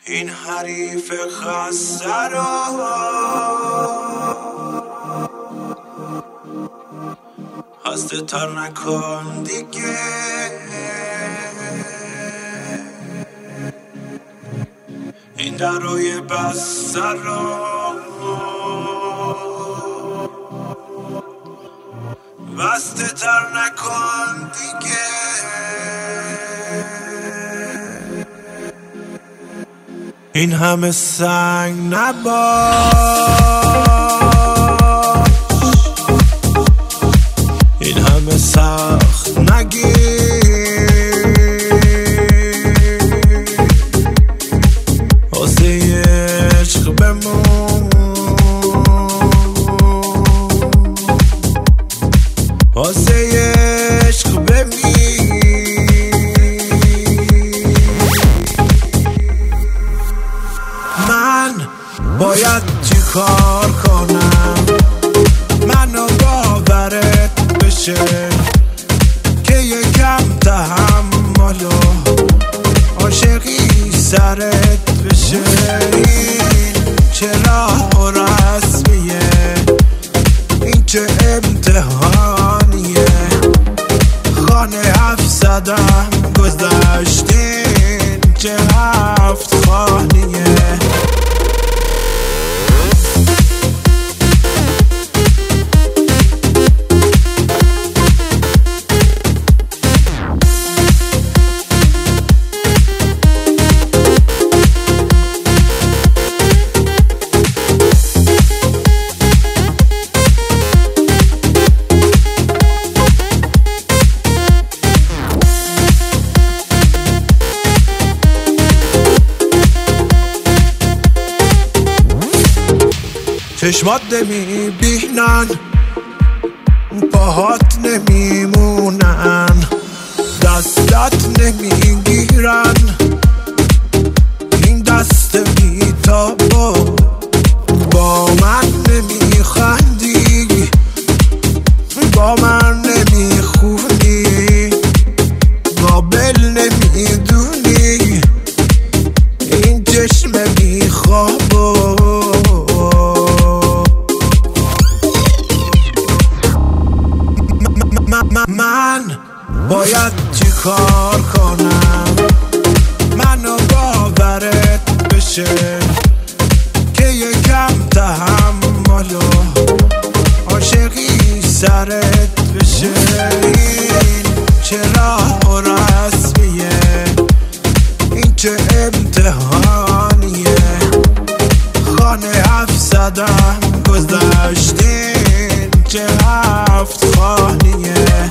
این حریف خسته را خسته تر نکن دیگه. این درای بسته را بسته تر نکن دیگه. این همه سنگ نباش، این همه سخت نگیر، واسه عشق بمون، واسه عشق بمیر. من باید چی کار کنم منو باورت بشه که یکم تحمل و عاشقی سرت بشه. این چه راه و رسمیه، این چه امتحانیه، خانه 700 گذشتین چه 7 خانیه. چشمات نمیبینن، پاهات نمیمونن، دستت نمیگیرن، این دست بیتابو با من نمیخندی، با من نمیخونی، قابل نمیدونی، این چشم بیخوابو. من باید چی کار کنم منو باورت بشه که یکم تحمل و عاشقی سرت بشه. این چه راه و رسمیه، این چه امتحانیه، خانه 700 گذشتین چه 7 خانیه.